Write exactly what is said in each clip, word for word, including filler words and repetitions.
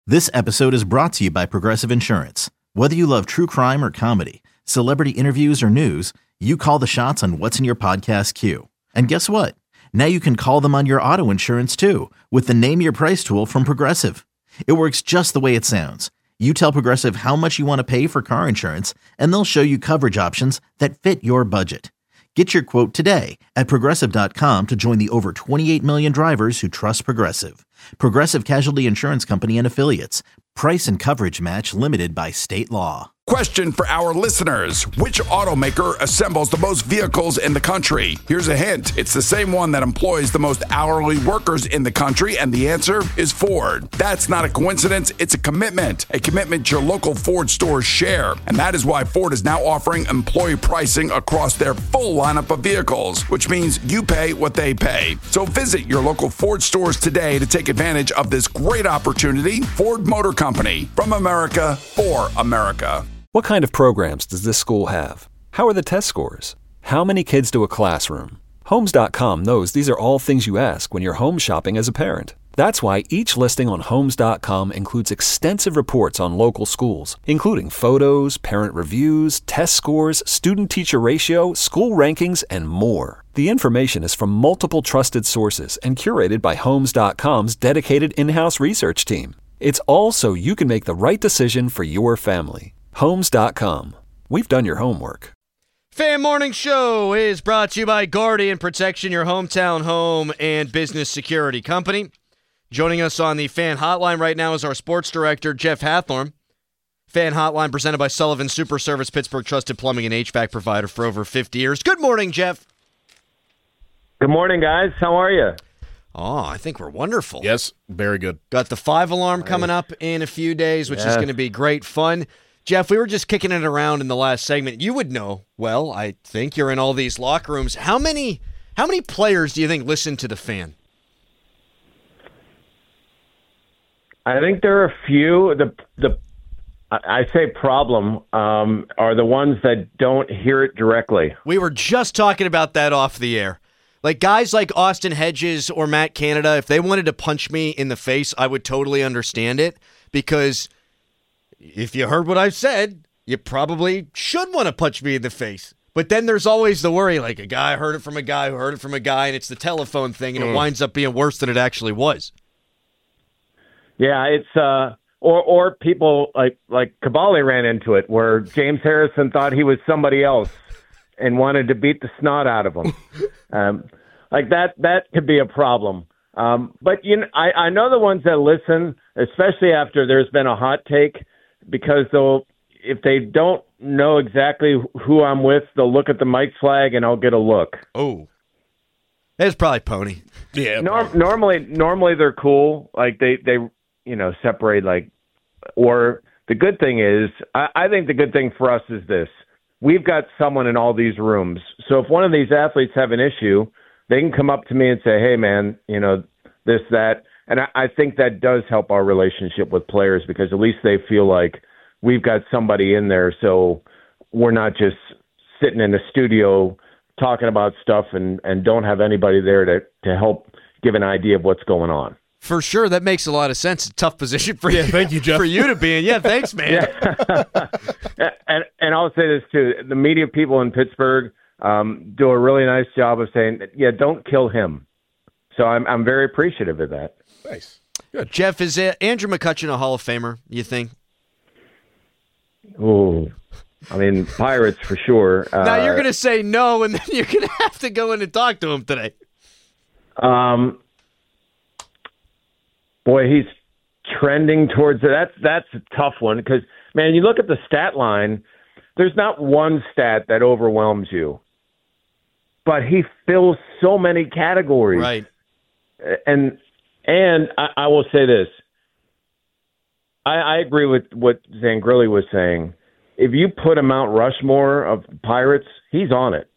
This episode is brought to you by Progressive Insurance. Whether you love true crime or comedy, celebrity interviews or news, you call the shots on what's in your podcast queue. And guess what? Now you can call them on your auto insurance too with the Name Your Price tool from Progressive. It works just the way it sounds. You tell Progressive how much you want to pay for car insurance, and they'll show you coverage options that fit your budget. Get your quote today at Progressive dot com to join the over twenty-eight million drivers who trust Progressive. Progressive Casualty Insurance Company and Affiliates. Price and coverage match limited by state law. Question for our listeners. Which automaker assembles the most vehicles in the country? Here's a hint. It's the same one that employs the most hourly workers in the country, and the answer is Ford. That's not a coincidence. It's a commitment. A commitment your local Ford stores share. And that is why Ford is now offering employee pricing across their full lineup of vehicles, which means you pay what they pay. So visit your local Ford stores today to take advantage of this great opportunity. Ford Motor Company, from America, for America. What kind of programs does this school have? How are the test scores? How many kids do a classroom? Homes dot com knows these are all things you ask when you're home shopping as a parent. That's why each listing on Homes dot com includes extensive reports on local schools, including photos, parent reviews, test scores, student-teacher ratio, school rankings, and more. The information is from multiple trusted sources and curated by Homes dot com's dedicated in-house research team. It's all so you can make the right decision for your family. Homes dot com. We've done your homework. Fan Morning Show is brought to you by Guardian Protection, your hometown home and business security company. Joining us on the Fan Hotline right now is our sports director, Jeff Hathorn. Fan Hotline presented by Sullivan Super Service, Pittsburgh trusted plumbing and H V A C provider for over fifty years. Good morning, Jeff. Good morning, guys. How are you? Oh, I think we're wonderful. Yes, very good. Got the five alarm coming up in a few days, which yes. is going to be great fun. Jeff, we were just kicking it around in the last segment. You would know, well, I think you're in all these locker rooms. How many how many players do you think listen to the Fan? I think there are a few. The the I say problem um, are the ones that don't hear it directly. We were just talking about that off the air. Like guys like Austin Hedges or Matt Canada, if they wanted to punch me in the face, I would totally understand it, because if you heard what I said, you probably should want to punch me in the face. But then there's always the worry, like a guy heard it from a guy who heard it from a guy, and it's the telephone thing, and mm. it winds up being worse than it actually was. Yeah, it's uh, or or people like like Cavalli ran into it, where James Harrison thought he was somebody else and wanted to beat the snot out of him. um, like that that could be a problem. Um, but you know, I, I know the ones that listen, especially after there's been a hot take, because they'll, if they don't know exactly who I'm with, they'll look at the Mike flag and I'll get a look. Oh, it's probably Pony. Yeah. Norm, normally, normally they're cool. Like they, they, you know, separate. Like, or the good thing is, I, I think the good thing for us is this: we've got someone in all these rooms. So if one of these athletes have an issue, they can come up to me and say, "Hey, man, you know, this, that." And I, I think that does help our relationship with players, because at least they feel like we've got somebody in there, so we're not just sitting in a studio talking about stuff and, and don't have anybody there to, to help give an idea of what's going on. For sure, that makes a lot of sense. A tough position for yeah, you, thank you, Jeff. for you to be in. Yeah, thanks, man. Yeah. and and I'll say this too: the media people in Pittsburgh um, do a really nice job of saying, "Yeah, don't kill him." So I'm I'm very appreciative of that. Nice. Good. Jeff, is uh, Andrew McCutchen a Hall of Famer, you think? Oh, I mean, Pirates for sure. Now uh, you're going to say no, and then you're going to have to go in and talk to him today. Um, boy, he's trending towards it. That's, that's a tough one, because, man, you look at the stat line, there's not one stat that overwhelms you. But he fills so many categories. Right. And and I, I will say this. I, I agree with what Zangrilli was saying. If you put a Mount Rushmore of Pirates, he's on it.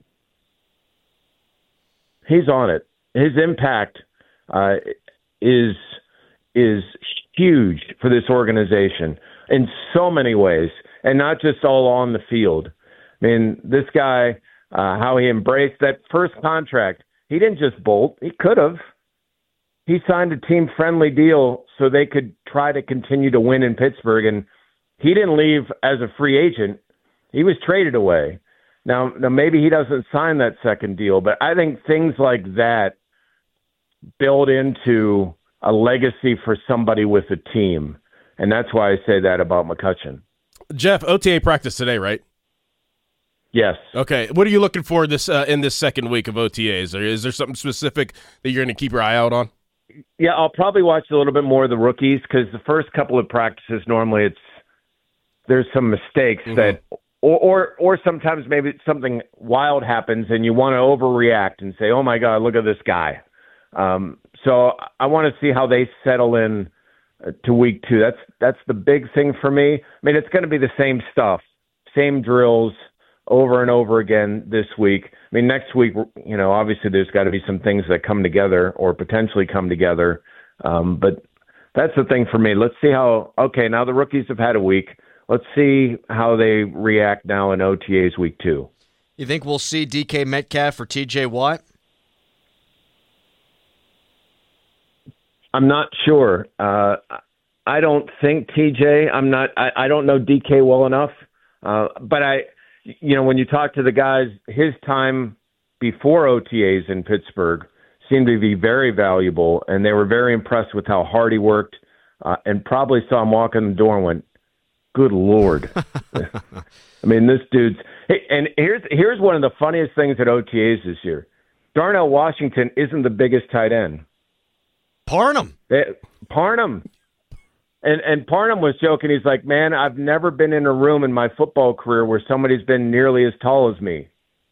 He's on it. His impact uh, is is huge for this organization in so many ways, and not just all on the field. I mean, this guy, uh, how he embraced that first contract. He didn't just bolt. He could have. he signed a team-friendly deal so they could try to continue to win in Pittsburgh, and he didn't leave as a free agent. He was traded away. Now, now maybe he doesn't sign that second deal, but I think things like that build into a legacy for somebody with a team, and that's why I say that about McCutchen. Jeff, O T A practice today, right? Yes. Okay. What are you looking for this uh, in this second week of O T As? Or is there something specific that you're going to keep your eye out on? Yeah, I'll probably watch a little bit more of the rookies because the first couple of practices, normally it's there's some mistakes mm-hmm. that or, or or sometimes maybe something wild happens and you want to overreact and say, oh, my God, look at this guy. Um, so I want to see how they settle in uh, to week two. That's that's the big thing for me. I mean, it's going to be the same stuff, same drills over and over again this week. I mean, next week, you know, obviously there's got to be some things that come together or potentially come together. Um, but that's the thing for me. Let's see how, okay, now the rookies have had a week. Let's see how they react now in O T As week two. You think we'll see D K Metcalf or T J Watt? I'm not sure. Uh, I don't think T J. I'm not. I, I don't know D K well enough. Uh, but I, you know, when you talk to the guys, his time before O T As in Pittsburgh seemed to be very valuable, and they were very impressed with how hard he worked, uh, and probably saw him walk in the door and went, "Good Lord!" I mean, this dude's. Hey, and here's here's one of the funniest things at O T As this year. Darnell Washington isn't the biggest tight end. Parnham. They, Parnham. And and Parnham was joking. He's like, man, I've never been in a room in my football career where somebody's been nearly as tall as me.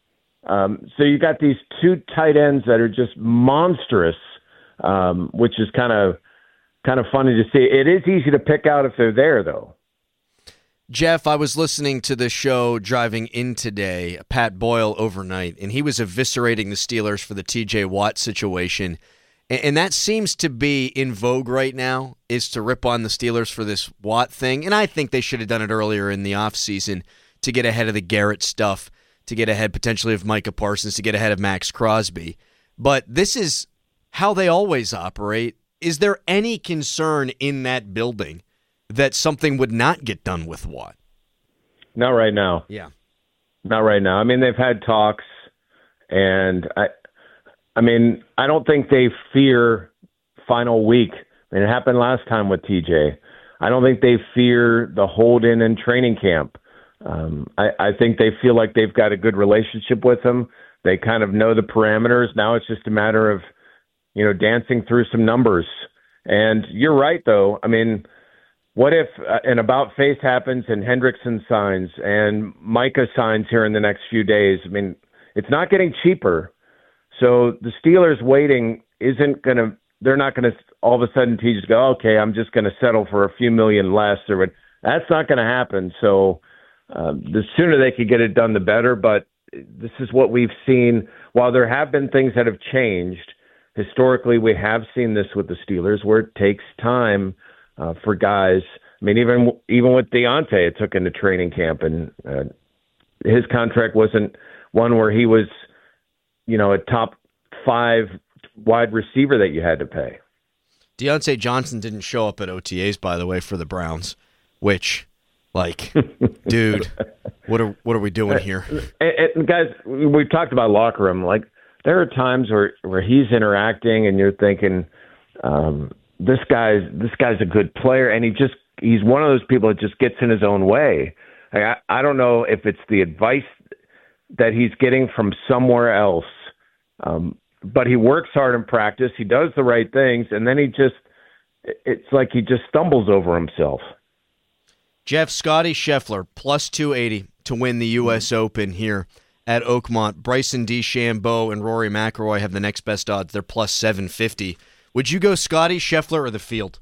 Um, so you got these two tight ends that are just monstrous, um, which is kind of kind of funny to see. It is easy to pick out if they're there, though. Jeff, I was listening to the show driving in today, Pat Boyle overnight, and he was eviscerating the Steelers for the T J Watt situation. And that seems to be in vogue right now, is to rip on the Steelers for this Watt thing. And I think they should have done it earlier in the offseason to get ahead of the Garrett stuff, to get ahead potentially of Micah Parsons, to get ahead of Max Crosby. But this is how they always operate. Is there any concern in that building that something would not get done with Watt? Not right now. Yeah. Not right now. I mean, they've had talks, and I I mean, I don't think they fear final week. I mean, it happened last time with T J. I don't think they fear the hold-in in training camp. Um, I, I think they feel like they've got a good relationship with him. They kind of know the parameters. Now it's just a matter of, you know, dancing through some numbers. And you're right, though. I mean, what if uh, an about-face happens and Hendrickson signs and Micah signs here in the next few days? I mean, it's not getting cheaper. So the Steelers waiting isn't going to – they're not going to all of a sudden T J go, okay, I'm just going to settle for a few million less. Or that's not going to happen. So uh, the sooner they could get it done, the better. But this is what we've seen. While there have been things that have changed, historically we have seen this with the Steelers where it takes time uh, for guys. I mean, even even with Deontay, it took into training camp. And uh, his contract wasn't one where he was – you know, a top five wide receiver that you had to pay. Deontay Johnson didn't show up at O T As, by the way, for the Browns, which, like, dude, what are what are we doing here? And, and guys, we've talked about locker room. Like, there are times where, where he's interacting and you're thinking, um, this guy's this guy's a good player, and he just he's one of those people that just gets in his own way. Like, I, I don't know if it's the advice that he's getting from somewhere else. Um, but he works hard in practice. He does the right things. And then he just, it's like he just stumbles over himself. Jeff, Scotty Scheffler, plus two eighty to win the U S Open here at Oakmont. Bryson DeChambeau and Rory McIlroy have the next best odds. They're plus seven fifty. Would you go Scotty Scheffler or the field?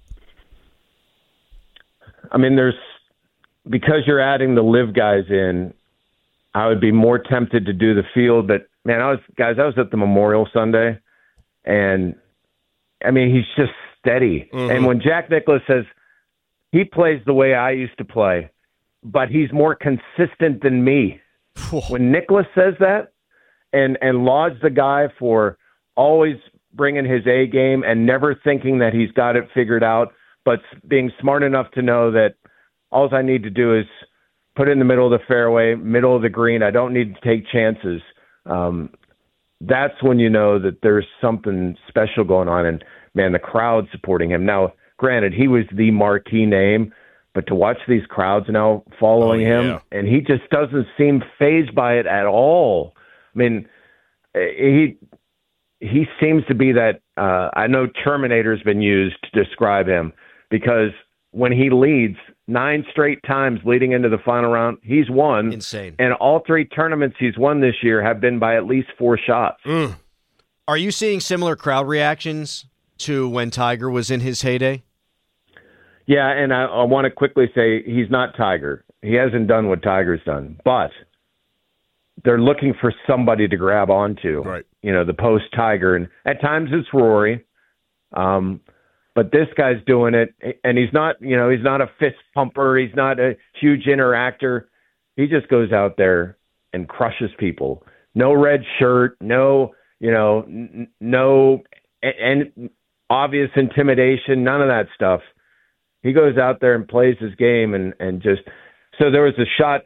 I mean, there's, because you're adding the live guys in, I would be more tempted to do the field, but man, I was guys. I was at the Memorial Sunday, and I mean, he's just steady. Mm-hmm. And when Jack Nicklaus says he plays the way I used to play, but he's more consistent than me. when Nicklaus says that, and and lauds the guy for always bringing his A game and never thinking that he's got it figured out, but being smart enough to know that all I need to do is put it in the middle of the fairway, middle of the green. I don't need to take chances. Um, that's when you know that there's something special going on. And, man, the crowd supporting him. Now, granted, he was the marquee name, but to watch these crowds now following oh, yeah. him, and he just doesn't seem fazed by it at all. I mean, he he seems to be that, uh, I know Terminator's been used to describe him, because when he leads nine straight times leading into the final round, he's won. Insane. And all three tournaments he's won this year have been by at least four shots. Mm. Are you seeing similar crowd reactions to when Tiger was in his heyday? Yeah, and I, I want to quickly say he's not Tiger. He hasn't done what Tiger's done, but they're looking for somebody to grab onto. Right. You know, the post-Tiger, and at times it's Rory, um, but this guy's doing it, and he's not, you know, he's not a fist pumper. He's not a huge interactor. He just goes out there and crushes people. No red shirt, no, you know, n- no, and, and obvious intimidation, none of that stuff. He goes out there and plays his game, and, and just – so there was a shot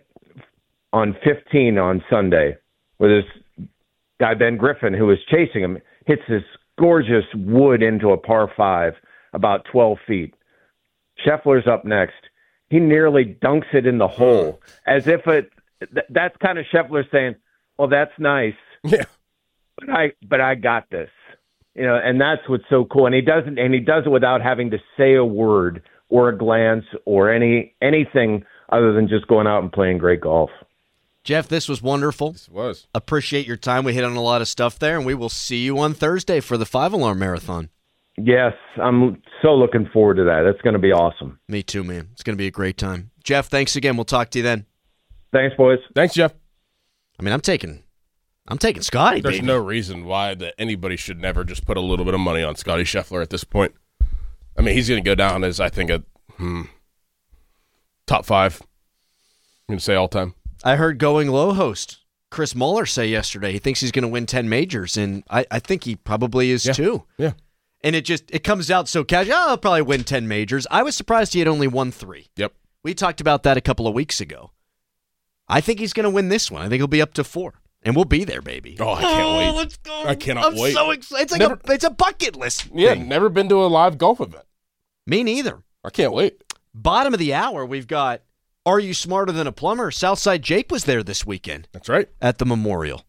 on fifteen on Sunday where this guy, Ben Griffin, who was chasing him, hits this gorgeous wood into a par five about twelve feet. Scheffler's up next. He nearly dunks it in the hole as if it th- – that's kind of Scheffler saying, well, that's nice. Yeah. But I but I got this. You know, and that's what's so cool. And he doesn't and he does it without having to say a word or a glance or any anything other than just going out and playing great golf. Jeff, this was wonderful. This was. Appreciate your time. We hit on a lot of stuff there, and we will see you on Thursday for the Five Alarm Marathon. Yes, I'm so looking forward to that. That's going to be awesome. Me too, man. It's going to be a great time. Jeff, thanks again. We'll talk to you then. Thanks, boys. Thanks, Jeff. I mean, I'm taking I'm taking Scotty, There's baby. no reason why that anybody should never just put a little bit of money on Scotty Scheffler at this point. I mean, he's going to go down as, I think, a hmm, top five. I'm going to say all time. I heard Going Low host Chris Muller say yesterday he thinks he's going to win ten majors, and I, I think he probably is Yeah. too. Yeah. And it just it comes out so casual. Oh, I'll probably win ten majors. I was surprised he had only won three. Yep. We talked about that a couple of weeks ago. I think he's going to win this one. I think he'll be up to four, and we'll be there, baby. Oh, I can't wait. Let's go! I cannot I'm wait. so excited. It's like Never- a it's a bucket list. Yeah, thing. never been to a live golf event. Me neither. I can't wait. Bottom of the hour, we've got Are You Smarter Than a Plumber? Southside Jake was there this weekend That's right. at the Memorial.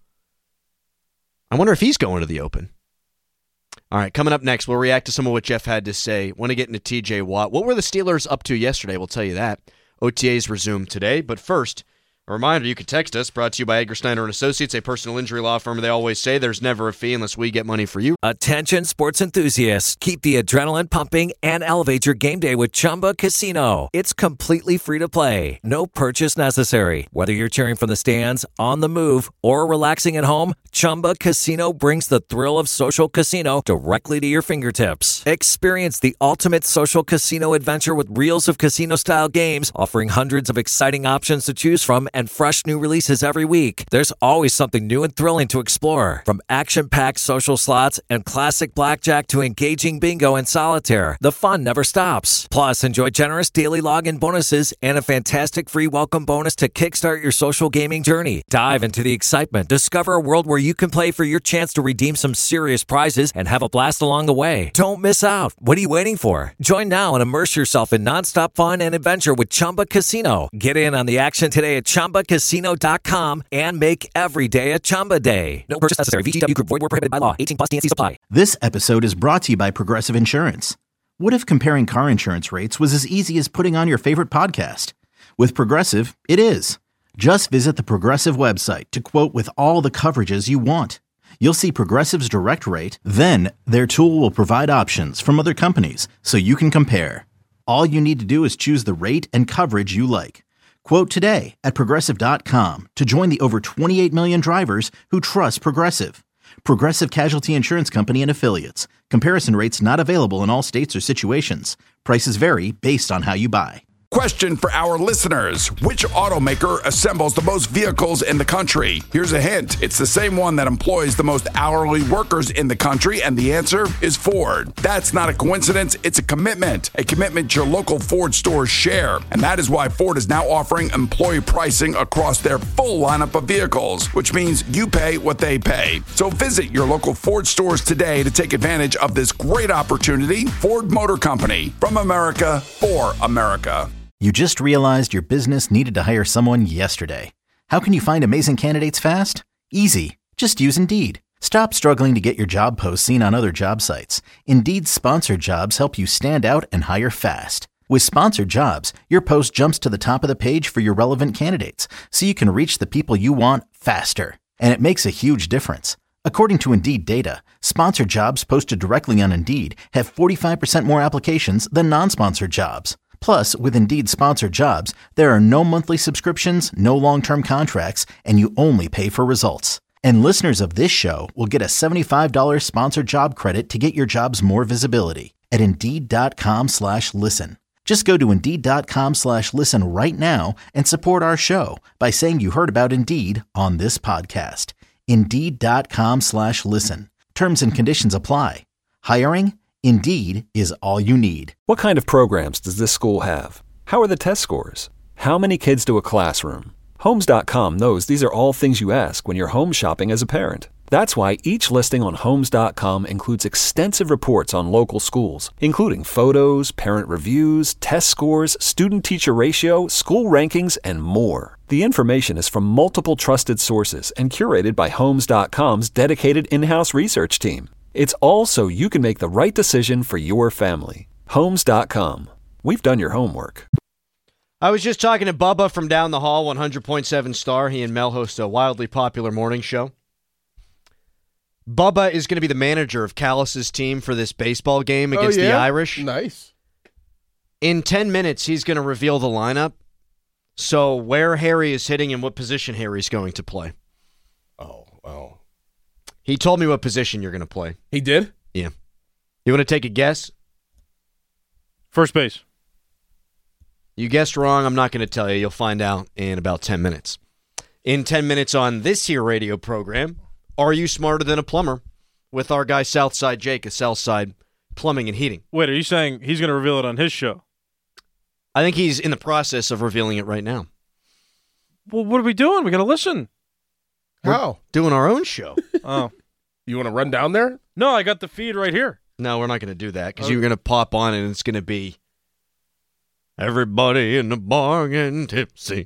I wonder if he's going to the Open. All right, coming up next, we'll react to some of what Jeff had to say. Want to get into T J Watt. What were the Steelers up to yesterday? We'll tell you that. O T As resume today, but first, a reminder, you can text us, brought to you by Edgar Snyder and Associates, a personal injury law firm. They always say there's never a fee unless we get money for you. Attention sports enthusiasts. Keep the adrenaline pumping and elevate your game day with Chumba Casino. It's completely free to play. No purchase necessary. Whether you're cheering from the stands, on the move, or relaxing at home, Chumba Casino brings the thrill of social casino directly to your fingertips. Experience the ultimate social casino adventure with reels of casino-style games, offering hundreds of exciting options to choose from and fresh new releases every week. There's always something new and thrilling to explore. From action-packed social slots and classic blackjack to engaging bingo and solitaire, the fun never stops. Plus, enjoy generous daily login bonuses and a fantastic free welcome bonus to kickstart your social gaming journey. Dive into the excitement. Discover a world where you can play for your chance to redeem some serious prizes and have a blast along the way. Don't miss out. What are you waiting for? Join now and immerse yourself in nonstop fun and adventure with Chumba Casino. Get in on the action today at Chumba Casino dot com and make every day a Chumba day. No purchase necessary. V G W Group. Void where prohibited by law. eighteen plus T N Cs apply. This episode is brought to you by Progressive Insurance. What if comparing car insurance rates was as easy as putting on your favorite podcast? With Progressive, it is. Just visit the Progressive website to quote with all the coverages you want. You'll see Progressive's direct rate, then their tool will provide options from other companies so you can compare. All you need to do is choose the rate and coverage you like. Quote today at Progressive dot com to join the over twenty-eight million drivers who trust Progressive. Progressive Casualty Insurance Company and Affiliates. Comparison rates not available in all states or situations. Prices vary based on how you buy. Question for our listeners. Which automaker assembles the most vehicles in the country? Here's a hint. It's the same one that employs the most hourly workers in the country, and the answer is Ford. That's not a coincidence. It's a commitment. A commitment your local Ford stores share. And that is why Ford is now offering employee pricing across their full lineup of vehicles, which means you pay what they pay. So visit your local Ford stores today to take advantage of this great opportunity. Ford Motor Company, from America, for America. You just realized your business needed to hire someone yesterday. How can you find amazing candidates fast? Easy. Just use Indeed. Stop struggling to get your job posts seen on other job sites. Indeed's sponsored jobs help you stand out and hire fast. With sponsored jobs, your post jumps to the top of the page for your relevant candidates, so you can reach the people you want faster. And it makes a huge difference. According to Indeed data, sponsored jobs posted directly on Indeed have forty-five percent more applications than non-sponsored jobs. Plus, with Indeed sponsored jobs, there are no monthly subscriptions, no long-term contracts, and you only pay for results. And listeners of this show will get a seventy-five dollars sponsored job credit to get your jobs more visibility at Indeed.com slash listen. Just go to Indeed.com slash listen right now and support our show by saying you heard about Indeed on this podcast. Indeed.com slash listen. Terms and conditions apply. Hiring? Indeed is all you need. What kind of programs does this school have? How are the test scores? How many kids do a classroom? Homes dot com knows these are all things you ask when you're home shopping as a parent. That's why each listing on Homes dot com includes extensive reports on local schools, including photos, parent reviews, test scores, student-teacher ratio, school rankings, and more. The information is from multiple trusted sources and curated by Homes dot com's dedicated in-house research team. It's all so you can make the right decision for your family. Homes dot com. We've done your homework. I was just talking to Bubba from down the hall, one hundred point seven Star. He and Mel host a wildly popular morning show. Bubba is going to be the manager of Callis's team for this baseball game against oh, yeah? the Irish. Nice. In ten minutes, he's going to reveal the lineup. So where Harry is hitting and what position Harry's going to play. Oh, well. He told me what position you're going to play. He did? Yeah. You want to take a guess? First base. You guessed wrong. I'm not going to tell you. You'll find out in about ten minutes. In ten minutes on this here radio program, Are You Smarter Than a Plumber? With our guy Southside Jake at Southside Plumbing and Heating. Wait, are you saying he's going to reveal it on his show? I think he's in the process of revealing it right now. Well, what are we doing? We got to listen. How? Doing our own show. Oh. You want to run down there? No, I got the feed right here. No, we're not going to do that because Okay. you're going to pop on and it's going to be everybody in the bar getting tipsy.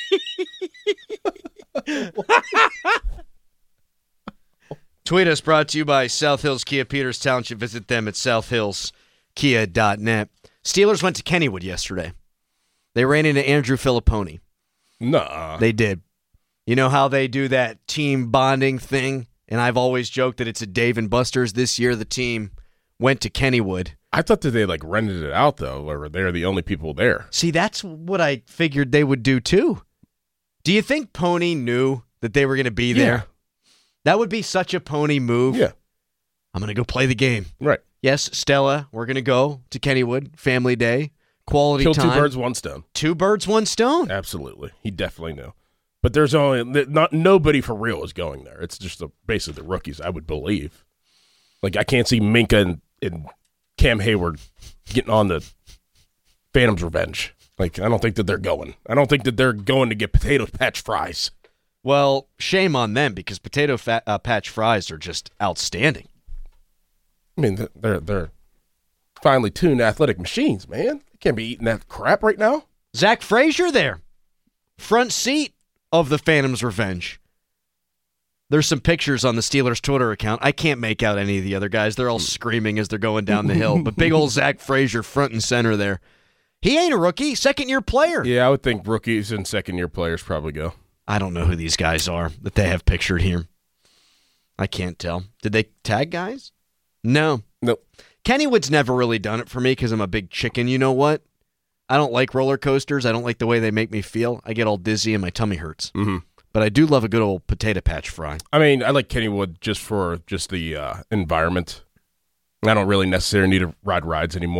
Tweet us, brought to you by South Hills Kia Peters Township. Visit them at south hills kia dot net. Steelers went to Kennywood yesterday. They ran into Andrew Filipponi. Nuh-uh. They did. You know how they do that team bonding thing? And I've always joked that it's a Dave and Buster's. This year, the team went to Kennywood. I thought that they like rented it out though, or they're the only people there. See, that's what I figured they would do too. Do you think Pony knew that they were going to be there? Yeah. That would be such a Pony move. Yeah. I'm going to go play the game. Right. Yes, Stella, we're going to go to Kennywood, family day, quality Kill time. two birds, one stone. Two birds, one stone. Absolutely. He definitely knew. But there's only not nobody for real is going there. It's just the basically the rookies, I would believe. Like I can't see Minka and, and Cam Hayward getting on the Phantom's Revenge. Like I don't think that they're going. I don't think that they're going to get potato patch fries. Well, shame on them because potato fat, uh, patch fries are just outstanding. I mean, they're they're finely tuned athletic machines, man. They can't be eating that crap right now. Zach Frazier there, front seat of the Phantom's Revenge. There's some pictures on the Steelers Twitter account. I can't make out any of the other guys. They're all screaming as they're going down the hill. But big old Zach Frazier front and center there. He ain't a rookie, second-year player. Yeah, I would think rookies and second-year players probably go. I don't know who these guys are that they have pictured here. I can't tell. Did they tag guys? No. Nope. Kennywood's never really done it for me because I'm a big chicken. You know what? I don't like roller coasters. I don't like the way they make me feel. I get all dizzy and my tummy hurts. Mm-hmm. But I do love a good old potato patch fry. I mean, I like Kennywood just for just the uh, environment. I don't really necessarily need to ride rides anymore.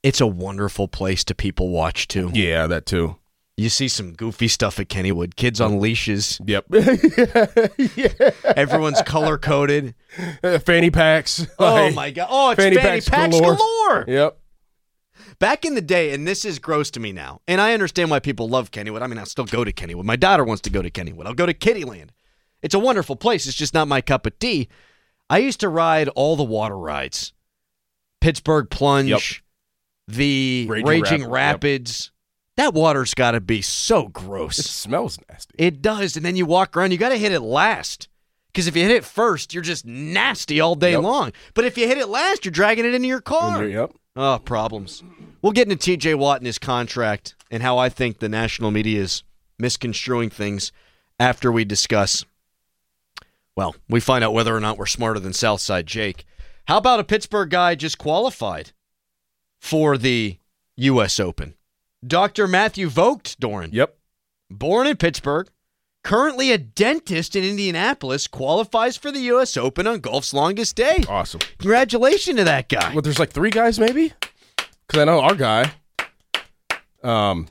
It's a wonderful place to people watch, too. Yeah, that too. You see some goofy stuff at Kennywood. Kids on leashes. Yep. yeah. Everyone's color-coded. Uh, fanny packs. Oh, Like, my God. Oh, it's fanny fanny, packs packs, galore. galore. Yep. Back in the day, and this is gross to me now, and I understand why people love Kennywood. I mean, I'll still go to Kennywood. My daughter wants to go to Kennywood. I'll go to Kittyland. It's a wonderful place. It's just not my cup of tea. I used to ride all the water rides. Pittsburgh Plunge, Yep. the Raging Raging, Rapid, Rapids. That water's got to be so It gross. smells nasty. It does, and then you walk around. You got to hit it last, because if you hit it first, you're just nasty all day Yep. long. But if you hit it last, you're dragging it into your car. Yep. Oh, problems. We'll get into T J Watt and his contract and how I think the national media is misconstruing things after we discuss, well, we find out whether or not we're smarter than Southside Jake. How about a Pittsburgh guy just qualified for the U S Open? Doctor Matthew Vogt, Doran. Yep. Born in Pittsburgh, currently a dentist in Indianapolis, qualifies for the U S Open on golf's longest day. Awesome. Congratulations to that guy. Well, there's like three guys maybe? Because I know our guy, um,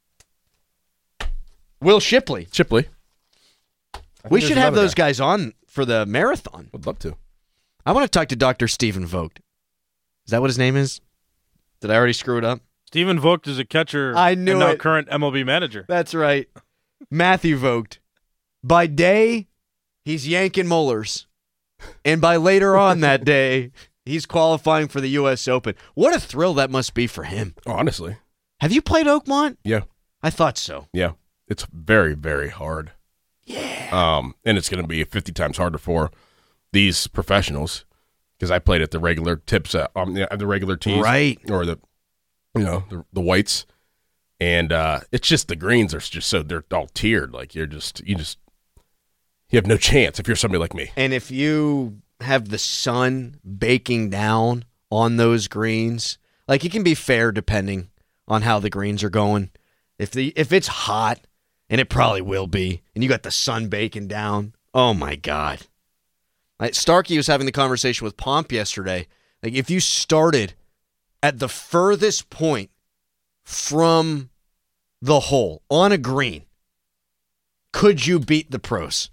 Will Shipley. Chipley. I think We there's should have another those guy. guys on for the marathon. Would love to. I want to talk to Doctor Stephen Vogt. Is that what his name is? Did I already screw it up? Stephen Vogt is a catcher I knew and now it. current M L B manager. That's right. Matthew Vogt. By day, he's yanking molars. And by later on that day, he's qualifying for the U S Open. What a thrill that must be for him. Honestly. Have you played Oakmont? Yeah. I thought so. Yeah. It's very, very hard. Yeah. Um, and it's going to be fifty times harder for these professionals because I played at the regular tips, uh, um, the, the regular tees. Right. Or the, you know, the, the whites. And uh, it's just the greens are just so, they're all tiered. Like you're just, you just, you have no chance if you're somebody like me. And if you have the sun baking down on those greens, like it can be fair depending on how the greens are going. If the if it's hot, and it probably will be, and you got the sun baking down, oh my God. Like Starkey was having the conversation with Pomp yesterday. Like if you started at the furthest point from the hole on a green, could you beat the pros?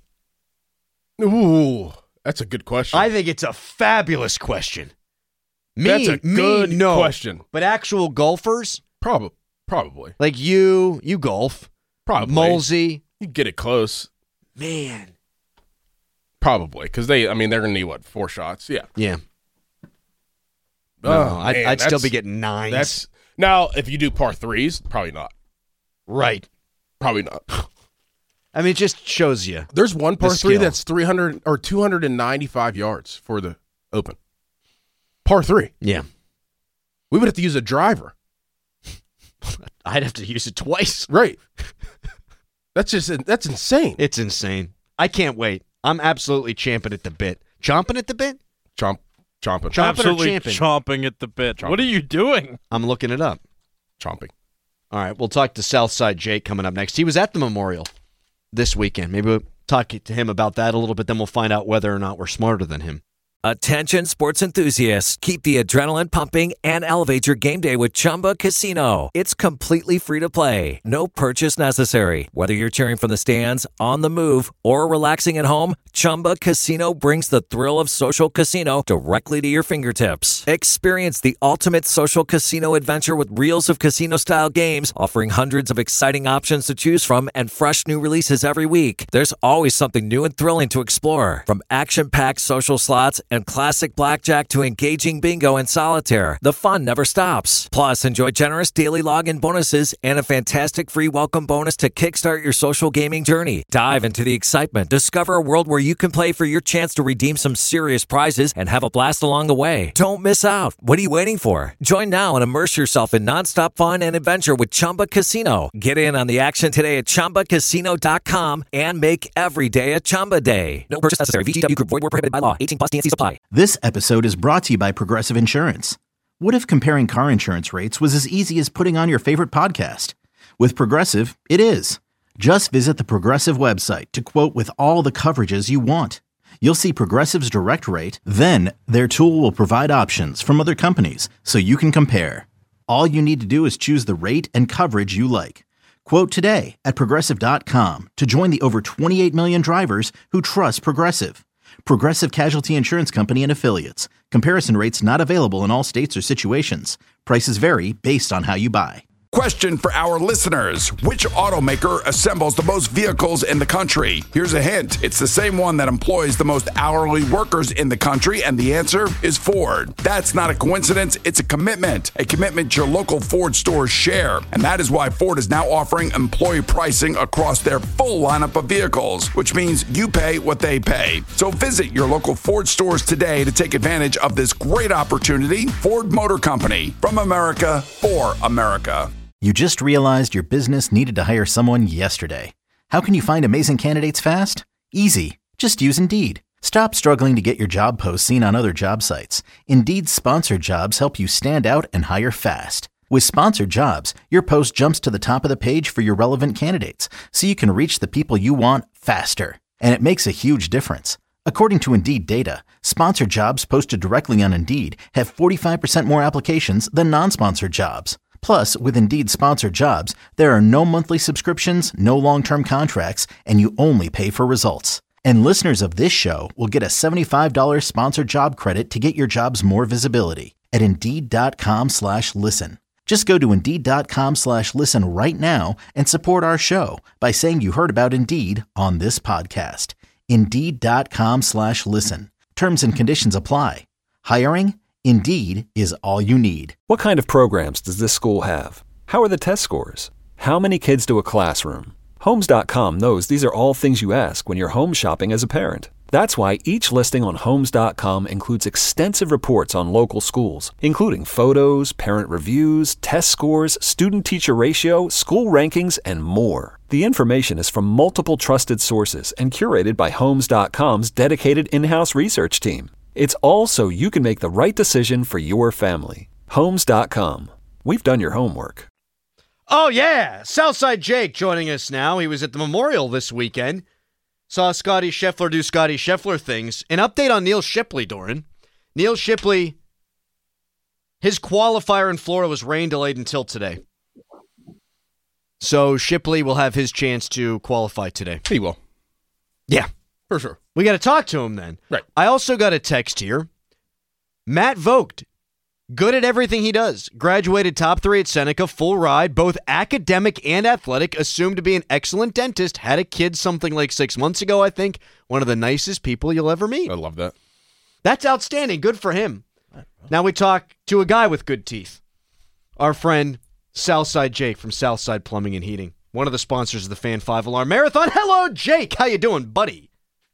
Ooh, that's a good question. I think it's a fabulous question. Me, That's a me, good no. question. But actual golfers, Probably. Probably. like you, you golf. Probably. Mulsey, You get it close. man. Probably. Because they, I mean, they're going to need, what, four shots? Yeah. Yeah. Oh, No, I'd, man, I'd still that's- be getting nines. That's now, if you do par threes, probably not. right. Probably not. I mean, it just shows you. There's one par The three skill. that's three hundred or two hundred ninety-five yards for the Open. Par three. Yeah. We would have to use a driver. I'd have to use it twice. Right. That's just, that's insane. It's insane. I can't wait. I'm absolutely champing at the bit. Chomping at the bit? Chomp, chomping. Chomping or Absolutely champing? chomping at the bit. Chomping. What are you doing? I'm looking it up. Chomping. All right, we'll talk to Southside Jake coming up next. He was at the Memorial this weekend. Maybe we'll talk to him about that a little bit, then we'll find out whether or not we're smarter than him. Attention sports enthusiasts, keep the adrenaline pumping and elevate your game day with Chumba Casino. It's completely free to play. No purchase necessary. Whether you're cheering from the stands, on the move, or relaxing at home, Chumba Casino brings the thrill of social casino directly to your fingertips. Experience the ultimate social casino adventure with reels of casino-style games, offering hundreds of exciting options to choose from and fresh new releases every week. There's always something new and thrilling to explore, from action-packed social slots and classic blackjack to engaging bingo and solitaire. The fun never stops. Plus, enjoy generous daily login bonuses and a fantastic free welcome bonus to kickstart your social gaming journey. Dive into the excitement. Discover a world where you can play for your chance to redeem some serious prizes and have a blast along the way. Don't miss out. What are you waiting for? Join now and immerse yourself in nonstop fun and adventure with Chumba Casino. Get in on the action today at chumba casino dot com and make every day a Chumba day. No purchase necessary. V G W Group. Void where prohibited by law. eighteen plus T N C supply. This episode is brought to you by Progressive Insurance. What if comparing car insurance rates was as easy as putting on your favorite podcast? With Progressive, it is. Just visit the Progressive website to quote with all the coverages you want. You'll see Progressive's direct rate, then their tool will provide options from other companies so you can compare. All you need to do is choose the rate and coverage you like. Quote today at Progressive dot com to join the over twenty-eight million drivers who trust Progressive. Progressive Casualty Insurance Company and Affiliates. Comparison rates not available in all states or situations. Prices vary based on how you buy. Question for our listeners. Which automaker assembles the most vehicles in the country? Here's a hint. It's the same one that employs the most hourly workers in the country, and the answer is Ford. That's not a coincidence. It's a commitment. A commitment your local Ford stores share. And that is why Ford is now offering employee pricing across their full lineup of vehicles, which means you pay what they pay. So visit your local Ford stores today to take advantage of this great opportunity. Ford Motor Company. From America, for America. You just realized your business needed to hire someone yesterday. How can you find amazing candidates fast? Easy. Just use Indeed. Stop struggling to get your job posts seen on other job sites. Indeed's sponsored jobs help you stand out and hire fast. With sponsored jobs, your post jumps to the top of the page for your relevant candidates, so you can reach the people you want faster. And it makes a huge difference. According to Indeed data, sponsored jobs posted directly on Indeed have forty-five percent more applications than non-sponsored jobs. Plus, with Indeed sponsored jobs, there are no monthly subscriptions, no long-term contracts, and you only pay for results. And listeners of this show will get a seventy-five dollars sponsored job credit to get your jobs more visibility at Indeed.com slash listen. Just go to Indeed.com slash listen right now and support our show by saying you heard about Indeed on this podcast. Indeed.com slash listen. Terms and conditions apply. Hiring? Indeed is all you need. What kind of programs does this school have? How are the test scores? How many kids do a classroom? Homes dot com knows these are all things you ask when you're home shopping as a parent. That's why each listing on Homes dot com includes extensive reports on local schools, including photos, parent reviews, test scores, student-teacher ratio, school rankings, and more. The information is from multiple trusted sources and curated by Homes dot com's dedicated in-house research team. It's all so you can make the right decision for your family. Homes dot com. We've done your homework. Oh, yeah. Southside Jake joining us now. He was at the Memorial this weekend. Saw Scotty Scheffler do Scotty Scheffler things. An update on Neil Shipley, Doran. Neil Shipley, his qualifier in Florida was rain delayed until today. So Shipley will have his chance to qualify today. He will. Yeah. For sure. We got to talk to him then. Right. I also got a text here. Matt Vogt, good at everything he does. Graduated top three at Seneca, full ride, both academic and athletic, assumed to be an excellent dentist, had a kid something like six months ago, I think. One of the nicest people you'll ever meet. I love that. That's outstanding. Good for him. Now we talk to a guy with good teeth. Our friend, Southside Jake from Southside Plumbing and Heating. One of the sponsors of the Fan five Alarm Marathon. Hello, Jake. How you doing, buddy?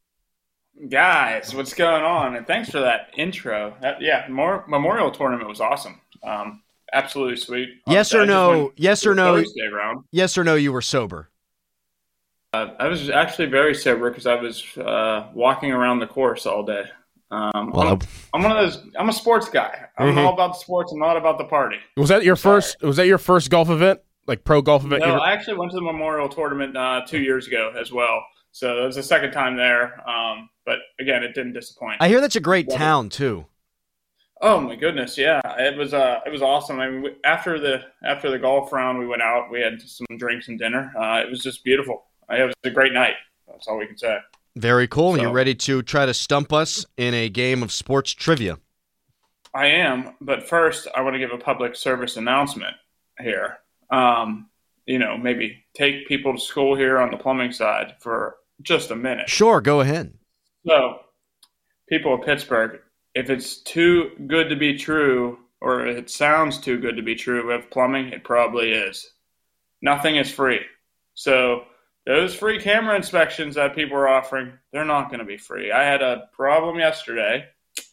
Guys, what's going on? And thanks for that intro. That, yeah, more, Memorial Tournament was awesome. Um, absolutely sweet. Yes or no? Yes or no? Thursday round. Yes or no? You were sober. Uh, I was actually very sober because I was uh, walking around the course all day. Um, well, I'm, I'm one of those. I'm a sports guy. I'm mm-hmm. all about the sports. I'm not about the party. Was that your first? Was that your first golf event? Like pro golf event? No, I actually went to the Memorial Tournament uh, two years ago as well. So it was the second time there. Um, but again, it didn't disappoint. I hear that's a great town too. Oh my goodness, yeah, it was. Uh, it was awesome. I mean, we, after the after the golf round, we went out. We had some drinks and dinner. Uh, it was just beautiful. It was a great night. That's all we can say. Very cool. So, you ready to try to stump us in a game of sports trivia? I am, but first, I want to give a public service announcement here. Um, you know, maybe take people to school here on the plumbing side for just a minute. Sure, go ahead. So, people of Pittsburgh, if it's too good to be true, or it sounds too good to be true with plumbing, it probably is. Nothing is free. So, those free camera inspections that people are offering, they're not going to be free. I had a problem yesterday.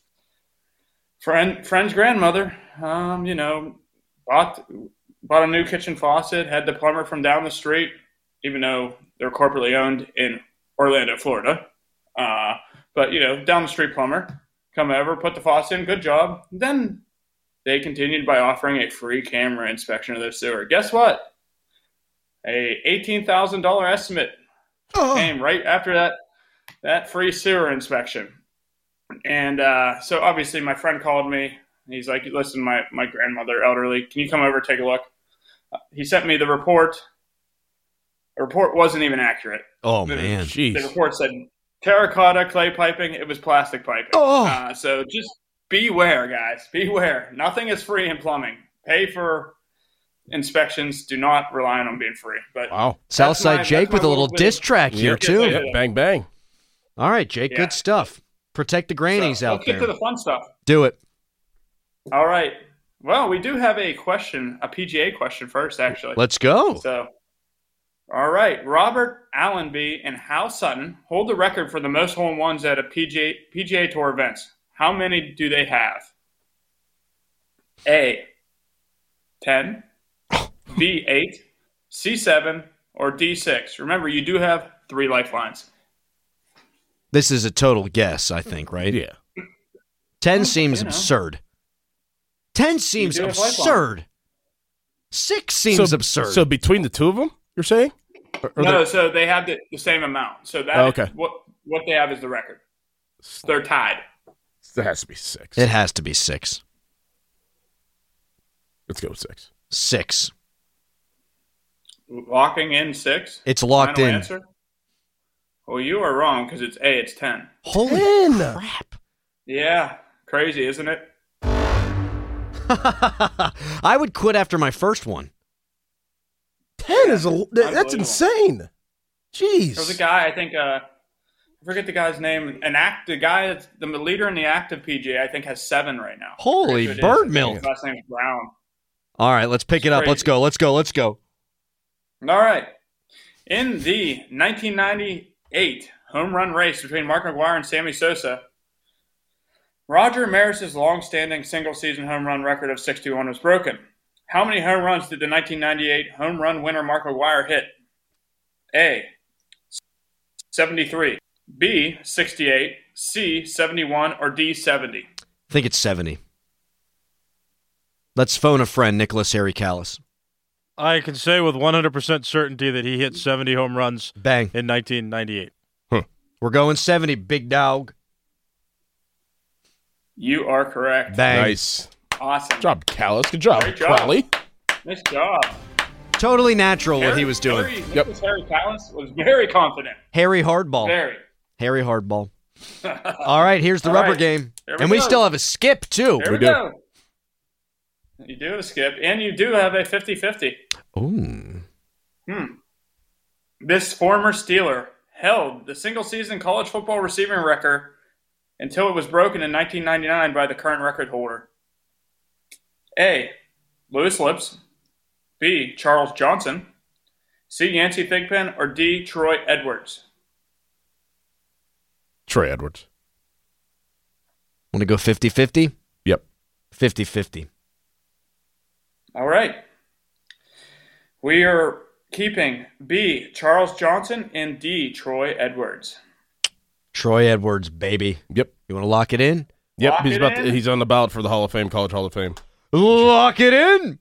Friend, friend's grandmother, um, you know, bought bought a new kitchen faucet, had the plumber from down the street, even though they're corporately owned in Orlando, Florida. Uh, but, you know, down the street plumber, come over, put the faucet in, good job. Then they continued by offering a free camera inspection of their sewer. Guess what? A eighteen thousand dollars estimate oh. came right after that that free sewer inspection. And uh, so obviously my friend called me And he's like, listen, my, my grandmother, elderly, can you come over and take a look? Uh, he sent me the report. The report wasn't even accurate. Oh, the, man. The report said terracotta clay piping. It was plastic piping. Oh. Uh, so just beware, guys. Beware. Nothing is free in plumbing. Pay for inspections. Do not rely on them being free. But wow. Southside Jake with a little diss track here, Yep. too. Yep. Bang, bang. All right, Jake. Yeah. Good stuff. Protect the grannies so, out let's there. Let's get to the fun stuff. Do it. All right. Well, we do have a question, a P G A question first, actually. Let's go. So, all right. Robert Allenby and Hal Sutton hold the record for the most hole-in-ones at a P G A, P G A Tour events. How many do they have? A, ten, B, eight, C, seven, or D, six? Remember, you do have three lifelines. This is a total guess, I think, right? Yeah. ten seems you know. absurd. ten seems do have absurd. Six seems so, absurd. So between the two of them, you're saying? Or, or No, the- so they have the, the same amount. So that Oh, okay. what what they have is the record. They're tied. There has to be six. It has to be six. Let's go with six. Six. Locking in six. It's locked Final in. Answer? Well, you are wrong because it's A. It's ten. Holy crap. Yeah, crazy, isn't it? I would quit after my first one. Ten is a that's Unbelievable. insane. Jeez. There was a guy, I think, uh, I forget the guy's name. An act, the guy that's the leader in the active P G A, I think, has seven right now. Holy Pretty bird sure it is. milk. His last name's Brown. All right, let's pick it up. Crazy. Let's go. Let's go. Let's go. All right. In the nineteen ninety-eight home run race between Mark McGwire and Sammy Sosa, Roger Maris's long-standing single-season home run record of sixty-one was broken. How many home runs did the nineteen ninety-eight home run winner Mark McGwire hit? A, seventy-three, B, sixty-eight, C, seventy-one, or D, seventy? I think it's seventy. Let's phone a friend, Nicholas Harry Callis. I can say with one hundred percent certainty that he hit seventy home runs Bang. in nineteen ninety-eight. We're going seventy, big dog. You are correct. Bang. Nice. Awesome. Good job, Callis. Good job, Great job. Crowley. Nice job. Totally natural what Harry- he was doing. Harry, Yep. Nicholas Harry Callis was very confident. Harry Hardball. Very. Harry Hardball. All right, here's the All rubber right. game. There we And we go. still have a skip, too. There we, We do. go. You do have a skip, and you do have a fifty-fifty. Ooh. Hmm. This former Steeler held the single-season college football receiving record until it was broken in nineteen ninety-nine by the current record holder. A, Louis Lips. B, Charles Johnson. C, Yancey Thigpen. Or D, Troy Edwards. Troy Edwards. Want to go fifty-fifty? Yep. fifty-fifty. All right. We are keeping B, Charles Johnson, and D, Troy Edwards. Troy Edwards, baby. Yep. You want to lock it in? Yep. Lock he's it about to, in. he's on the ballot for the Hall of Fame, College Hall of Fame. Lock it in.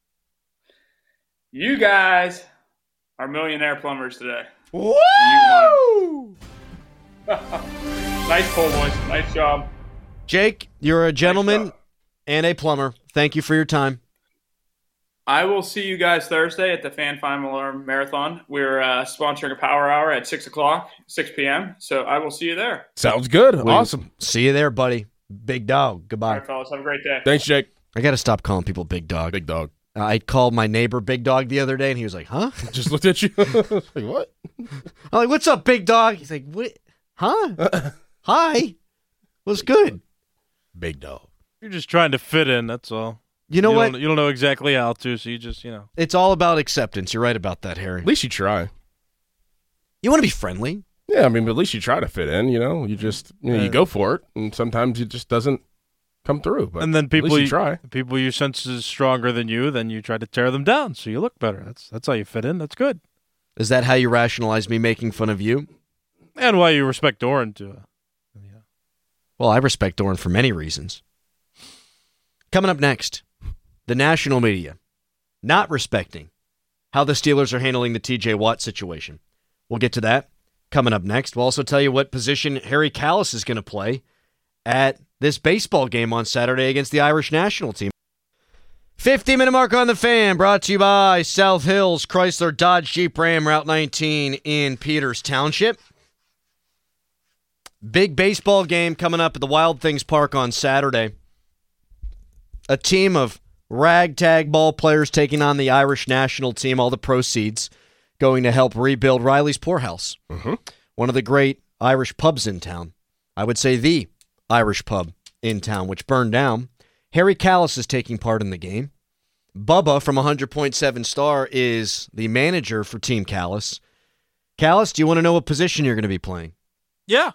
You guys are millionaire plumbers today. Woo! You Nice pull, boys. Nice job. Jake, you're a gentleman job. and a plumber. Thank you for your time. I will see you guys Thursday at the Fan Final Alarm Marathon. We're uh, sponsoring a power hour at six o'clock, six p.m. So I will see you there. Sounds good. We- Awesome. See you there, buddy. Big dog. All Goodbye. right, fellas. Have a great day. Thanks, Jake. I got to stop calling people big dog. Big dog. Uh, I called my neighbor Big Dog the other day, and he was like, huh? Just looked at you. like, what? I'm like, what's up, Big Dog? He's like, what? Huh? Hi. What's good? Big dog. You're just trying to fit in, that's all. You know you what? Don't, you don't know exactly how to, so you just, you know. It's all about acceptance. You're right about that, Harry. At least you try. You want to be friendly. Yeah, I mean, at least you try to fit in. You know, you just you, know, you Uh, go for it, and sometimes it just doesn't come through. But and then at people least you try. people you sense is stronger than you, then you try to tear them down so you look better. That's that's how you fit in. That's good. Is that how you rationalize me making fun of you? And why you respect Doran too. Yeah. Well, I respect Doran for many reasons. Coming up next, the national media not respecting how the Steelers are handling the T J Watt situation. We'll get to that coming up next. We'll also tell you what position Harry Callis is going to play at this baseball game on Saturday against the Irish national team. fifty-minute mark on the Fan, brought to you by South Hills Chrysler Dodge Jeep Ram Route nineteen in Peters Township. Big baseball game coming up at the Wild Things Park on Saturday. A team of ragtag ball players taking on the Irish national team. All the proceeds going to help rebuild Riley's Poorhouse, Mm-hmm. one of the great Irish pubs in town. I would say the Irish pub in town, which burned down. Harry Callis is taking part in the game. Bubba from one hundred point seven Star is the manager for Team Callis. Callis, do you want to know what position you're going to be playing? Yeah.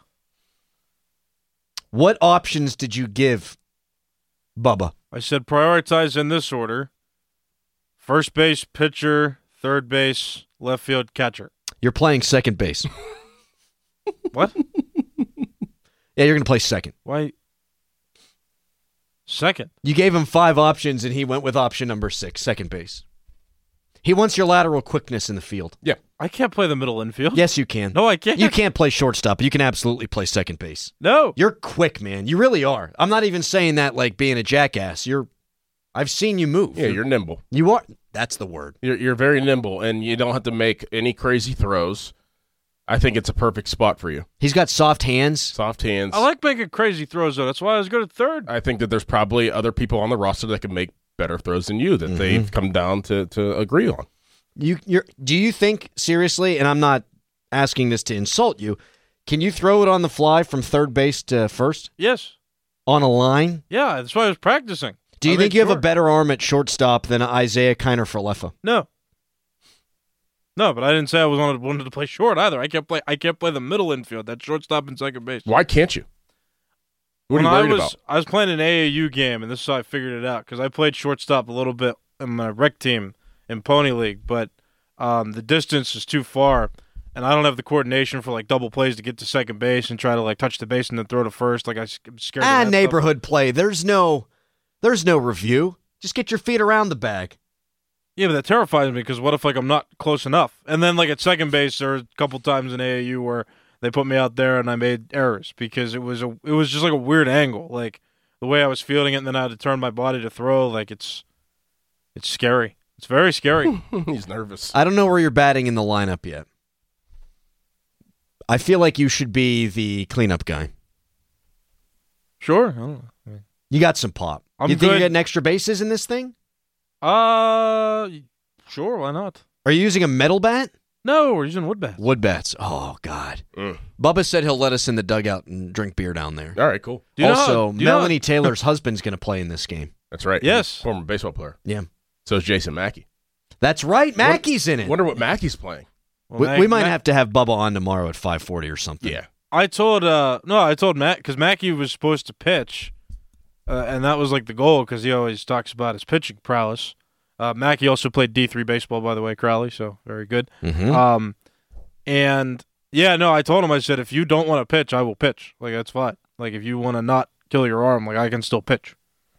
What options did you give Bubba? I said prioritize in this order. First base, pitcher, third base, left field, catcher. You're playing second base. What? Yeah, you're going to play second. Why? Second. You gave him five options, and he went with option number six, second base. He wants your lateral quickness in the field. Yeah. I can't play the middle infield. Yes, you can. No, I can't. You can't play shortstop. You can absolutely play second base. No. You're quick, man. You really are. I'm not even saying that like being a jackass. You're. I've seen you move. Yeah, you're nimble. You are. That's the word. You're, you're very nimble, and you don't have to make any crazy throws. I think it's a perfect spot for you. He's got soft hands. Soft hands. I like making crazy throws, though. That's why I was good at third. I think that there's probably other people on the roster that can make better throws than you that Mm-hmm. they've come down to, to agree on. You, you're. Do you think seriously? And I'm not asking this to insult you. Can you throw it on the fly from third base to first Yes. on a line? Yeah, that's why I was practicing. Do you I think made you have sure. a better arm at shortstop than Isaiah Kiner Falefa? No. No, but I didn't say I was wanted, wanted to play short either. I can't play. I can't play the middle infield. That's shortstop and second base. Why can't you? What when are you worried I was, about? I was playing an A A U game, and this is how I figured it out because I played shortstop a little bit in my rec team in Pony League, but um, the distance is too far, and I don't have the coordination for like double plays to get to second base and try to like touch the base and then throw to first. Like I, I'm scared. Ah, of that neighborhood play. There's no, there's no review. Just get your feet around the bag. Yeah, but that terrifies me because what if like I'm not close enough? And then like at second base, there were a couple times in A A U where they put me out there and I made errors because it was a it was just like a weird angle, like the way I was fielding it, and then I had to turn my body to throw. Like it's it's scary. It's very scary. He's nervous. I don't know where you're batting in the lineup yet. I feel like you should be the cleanup guy. Sure. I don't know. You got some pop. I'm you think good. you're getting extra bases in this thing? Uh, sure. Why not? Are you using a metal bat? No, we're using wood bats. Wood bats. Oh, God. Mm. Bubba said he'll let us in the dugout and drink beer down there. All right, cool. Do you know Also, how- do you know Melanie how- Taylor's husband's going to play in this game. That's right. Yes. Former baseball player. Yeah. So is Jason Mackey. That's right. Mackey's in it. Wonder what Mackey's playing. Well, we, Mac- we might Mac- have to have Bubba on tomorrow at five forty or something. Yeah. I told uh no, I told Matt because Mackey was supposed to pitch, uh, and that was like the goal because he always talks about his pitching prowess. Uh, Mackey also played D three baseball, by the way, Crowley, so very good. Mhm. Um, and yeah, no, I told him I said if you don't want to pitch, I will pitch. Like that's fine. Like if you want to not kill your arm, like I can still pitch.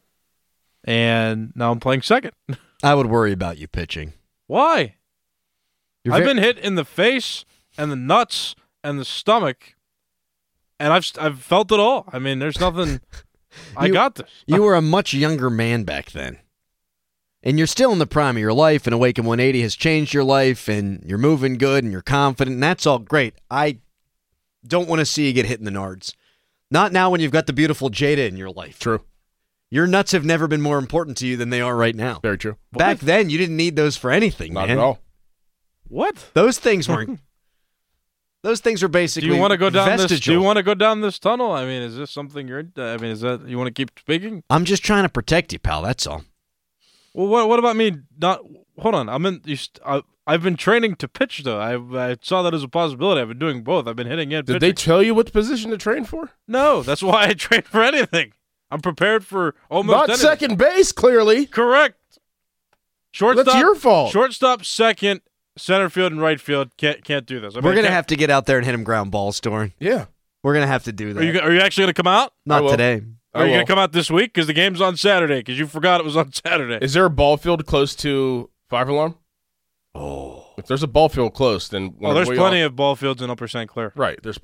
And now I'm playing second. I would worry about you pitching. Why? You're I've ve- been hit in the face and the nuts and the stomach, and I've I've felt it all. I mean, there's nothing. I You- got this. You were a much younger man back then. And you're still in the prime of your life, and Awaken one eighty has changed your life, and you're moving good, and you're confident, and that's all great. I don't want to see you get hit in the nards. Not now when you've got the beautiful Jada in your life. True. Your nuts have never been more important to you than they are right now. Very true. Back then, you didn't need those for anything, Not man. at all. What? Those things weren't. Those things are Do basically you want to go down this? Do vestigial. you want to go down this tunnel? I mean, is this something you're? I mean, is that you want to keep speaking? I'm just trying to protect you, pal. That's all. Well, what what about me? Not hold on. I'm in. You st- I, I've been training to pitch though. I I saw that as a possibility. I've been doing both. I've been hitting and Did pitching. they tell you what position to train for? No, that's why I train for anything. I'm prepared for almost Not anything. second base, clearly. Correct. Shortstop. That's your fault. Shortstop, second, center field, and right field can't can't do this. I mean, We're I going to can't- have to get out there and hit him ground balls, Doran. Yeah. We're going to have to do that. Are you are you actually going to come out? I Not will. today. I Are you going will. to come out this week? Because the game's on Saturday. Because you forgot it was on Saturday. Is there a ball field close to Five Alarm? Oh. If there's a ball field close, then Well, there's plenty of ball fields in Upper Saint Clair. Right, there's plenty.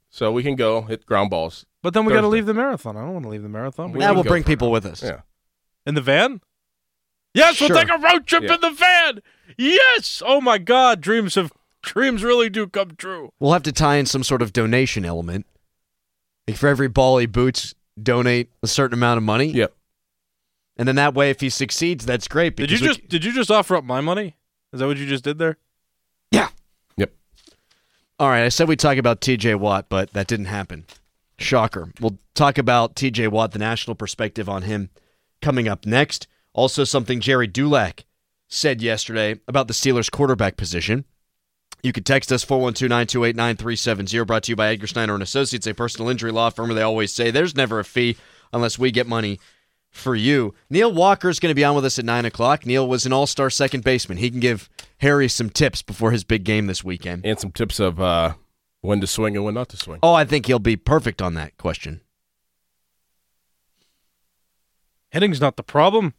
so we can go hit ground balls. But then we got to Thursday. leave the marathon. I don't want to leave the marathon. We Now can we'll go bring for it. people with us. Yeah. In the van? Yes, Sure. we'll take a road trip Yeah. in the van. Yes. Oh my God, dreams have dreams really do come true. We'll have to tie in some sort of donation element. Like for every ball he boots, donate a certain amount of money. Yep. And then that way, if he succeeds, that's great. Did you because we just did you just offer up my money? Is that what you just did there? Yeah. Yep. All right, I said we'd talk about T J Watt, but that didn't happen. Shocker. We'll talk about T J Watt, the national perspective on him, coming up next. Also something Jerry Dulac said yesterday about the Steelers quarterback position. You can text us four one two, nine two eight, nine three seven zero, brought to you by Edgar Snyder and Associates, a personal injury law firm where they always say there's never a fee unless we get money for you. Neil Walker is going to be on with us at nine o'clock. Neil was an all-star second baseman. He can give Harry some tips before his big game this weekend. And some tips of uh, when to swing and when not to swing. Oh, I think he'll be perfect on that question. Hitting's not the problem.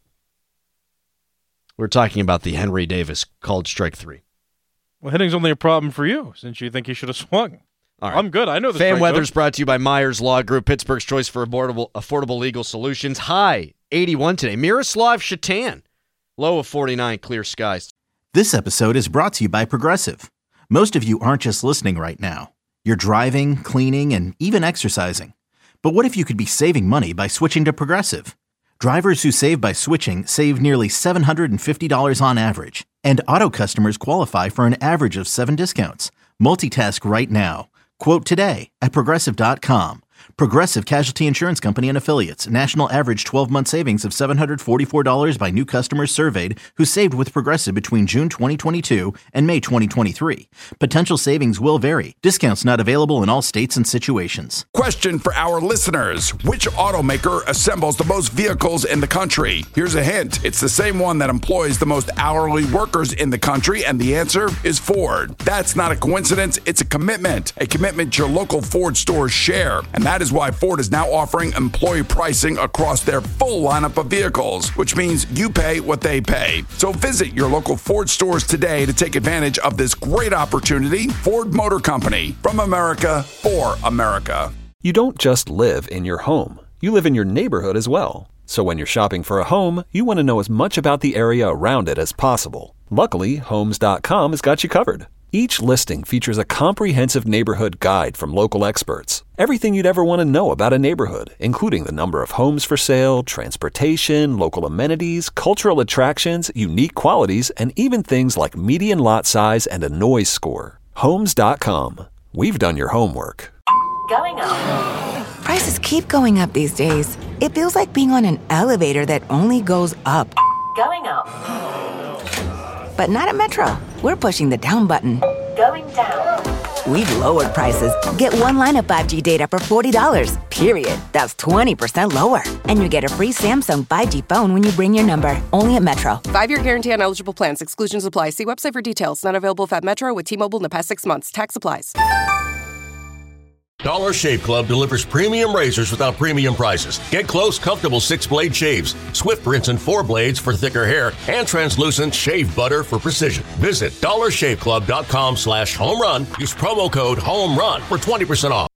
We're talking about the Henry Davis called strike three. Well, hitting's only a problem for you since you think he should have swung. All right. I'm good. I know the Fan strike Weather's zone. brought to you by Myers Law Group, Pittsburgh's choice for affordable, affordable legal solutions. High, eighty-one today. Miroslav Shatan, low of forty-nine, clear skies. This episode is brought to you by Progressive. Most of you aren't just listening right now. You're driving, cleaning, and even exercising. But what if you could be saving money by switching to Progressive? Drivers who save by switching save nearly seven hundred fifty dollars on average. And auto customers qualify for an average of seven discounts. Multitask right now. Quote today at Progressive dot com. Progressive Casualty Insurance Company and Affiliates. National average twelve-month savings of seven hundred forty-four dollars by new customers surveyed who saved with Progressive between June twenty twenty-two and May twenty twenty-three. Potential savings will vary. Discounts not available in all states and situations. Question for our listeners. Which automaker assembles the most vehicles in the country? Here's a hint. It's the same one that employs the most hourly workers in the country, and the answer is Ford. That's not a coincidence. It's a commitment. A commitment your local Ford stores share. And that is why Ford is now offering employee pricing across their full lineup of vehicles, which means you pay what they pay. So visit your local Ford stores today to take advantage of this great opportunity. Ford Motor Company, from America, for America. You don't just live in your home. You live in your neighborhood as well. So when you're shopping for a home, you want to know as much about the area around it as possible. Luckily, Homes dot com has got you covered. Each listing features a comprehensive neighborhood guide from local experts. Everything you'd ever want to know about a neighborhood, including the number of homes for sale, transportation, local amenities, cultural attractions, unique qualities, and even things like median lot size and a noise score. Homes dot com. We've done your homework. Going up. Prices keep going up these days. It feels like being on an elevator that only goes up. Going up. But not at Metro. We're pushing the down button. Going down. We've lowered prices. Get one line of five G data for forty dollars, period. That's twenty percent lower. And you get a free Samsung five G phone when you bring your number. Only at Metro. Five-year guarantee on eligible plans. Exclusions apply. See website for details. Not available at Metro with T-Mobile in the past six months. Tax applies. Dollar Shave Club delivers premium razors without premium prices. Get close, comfortable six-blade shaves, swift rinse and four blades for thicker hair, and translucent shave butter for precision. Visit dollar shave club dot com slash home run. Use promo code HOME RUN for twenty percent off.